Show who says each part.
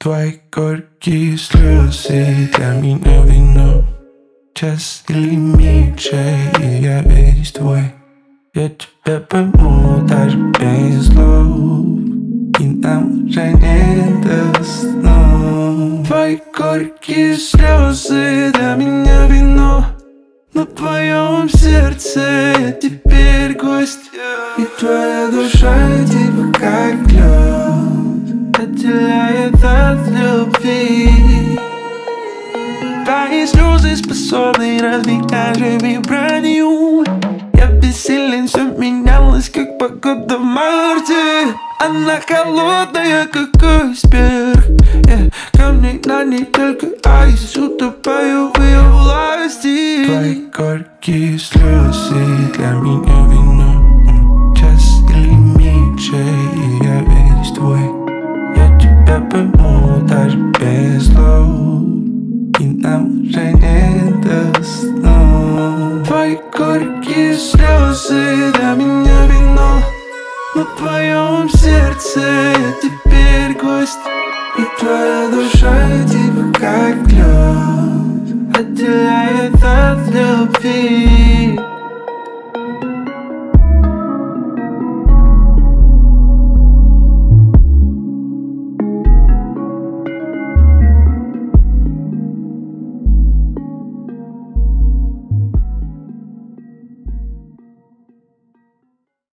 Speaker 1: Твои горькие слезы для меня вино. Час или меньше, и я весь твой. Я тебя пойму даже без слов, и нам уже не до сна. Твои горькие слезы для меня вино. На твоем сердце я теперь гость, и твоя душа типа как лед отделяет от любви. Твои слезы способны разбить даже вибранию. Я бессилен, все менялось, как погода в марте. Она холодная, как айсберг. Камней на ней только айс, утопаю в ее власти. Твои горькие слезы для меня вино. Час или меньше, и я весь твой. Я тебя пойму даже без слов, и нам уже не до сна. Твои горькие слезы для меня вино. На твоем сердце